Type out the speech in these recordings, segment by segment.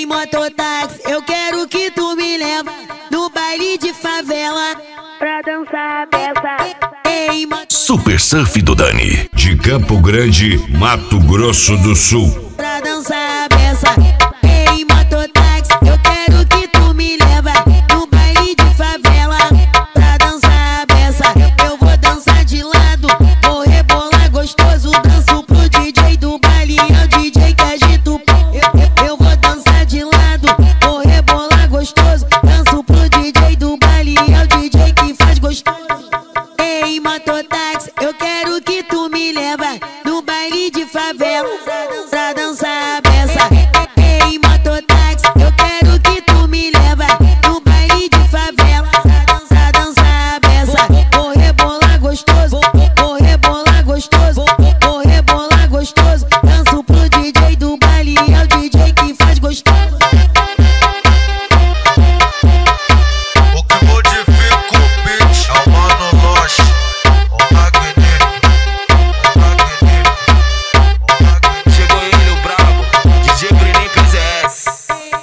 mototáxi, eu quero que tu me leva no baile de favela pra dançar a peça. Ei, Super Surf do Dani, de Campo Grande, Mato Grosso do Sul. Pra dançar a peça. Ei, mototáxi, eu quero que tu me leva no baile de favela pra dançar a peça. Eu vou dançar de lado, vou rebolar gostoso, danço pro DJ do baile, é o DJ que agita o eu vou dançar de lado, vou rebolar gostoso, danço pro DJ do baile, é o DJ que faz gostoso. Ei, mototáxi, eu quero que tu me leva no baile de favela pra dançar a peça. Ei, mototáxi, eu quero que tu me leva no baile de favela pra dançar a peça. Vou rebolar gostoso, vou rebolar gostoso, vou rebolar gostoso, danço pro DJ do baile, é o DJ que faz gostoso. O que modifica o beat é o Mano Loche, o magnífico, o magnífico. Chegou ele, o brabo, DJ Breninho PZS.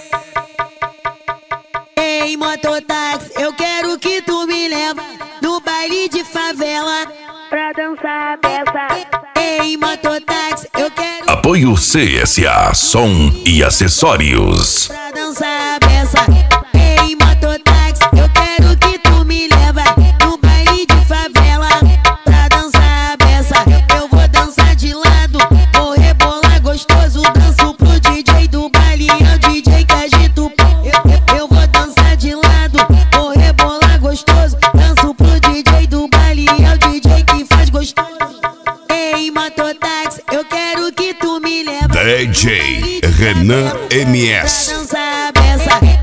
Ei, mototáxi, eu quero que tu me leva no baile de favela pra dançar a peça. Ei, mototáxi, eu quero Apoio CSA, som e acessórios. pra dançar a peça. Ei, mototáxi, eu quero que tu me leva no baile de favela pra dançar a peça. Eu vou dançar de lado, vou rebolar gostoso, danço pro DJ do baile, é o DJ que agita o eu vou dançar de lado, vou rebolar gostoso, danço pro DJ do baile, é o DJ que faz gostoso. Ei, mototáxi, eu quero que tu me leva DJ Renan MS. pra dançar a peça.